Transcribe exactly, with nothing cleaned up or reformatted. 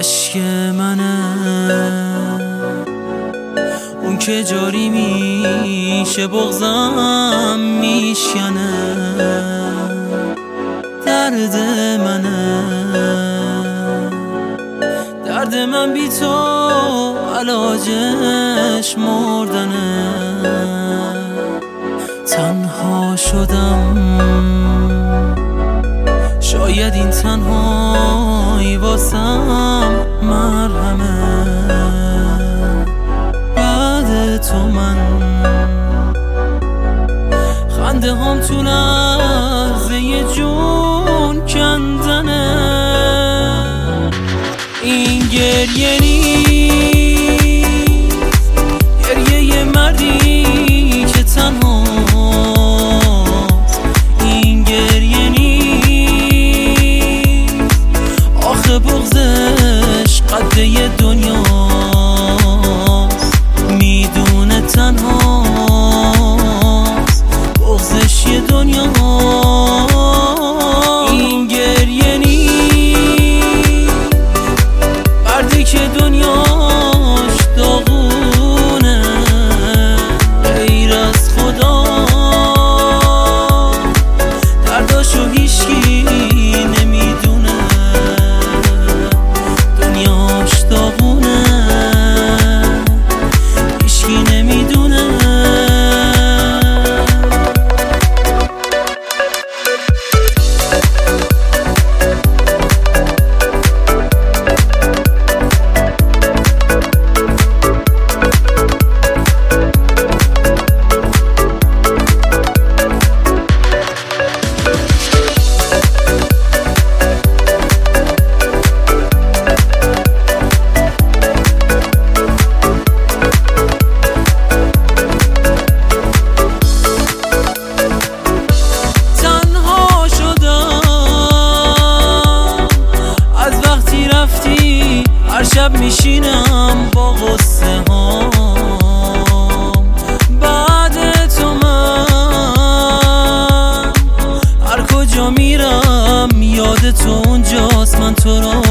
اشک منه اون که جاری میشه بغضم میشکنه، درد منه درد من بی تو علاجش مردنه. تنها شدم شاید این تنهایی واسم مرهمه، بعد تو من خنده هم تو لحظه یه جون کندنه. این گریه نیست، گریه یه مردی که تنهاست. این گریه نیست، آخه بغضش قده یه دنیاست. میدونه تنهاست، بغضش یه دنیاست. این گریه نیست، مردی که دنیاش داغونه غیر از خدا، درداشو هیچکی نمیدونه، دنیاش داغونه هیچکی نمیدونه. هر شب میشینم با غصه هام، بعد تو من هر کجا میرم یاد تو اونجاست. من تو رو